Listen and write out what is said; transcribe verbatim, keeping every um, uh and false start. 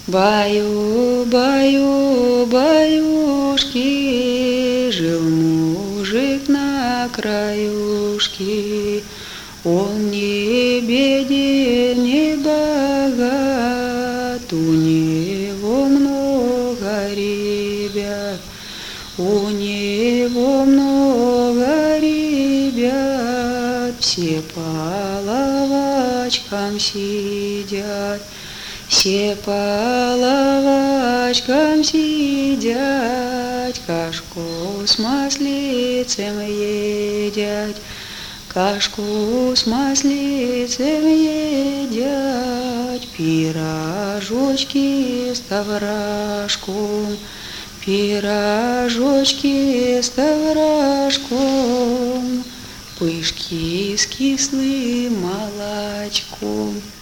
Баю, баю, баюшки, жил мужик на краюшке. Он не беден, не богат, у него много ребят, у него много ребят, все по лавочкам сидят. Все по лавочкам сидят, кашку с маслицем едят, кашку с маслицем едят, пирожочки с товражком, пирожочки с товражком, пышки с кислым молочком.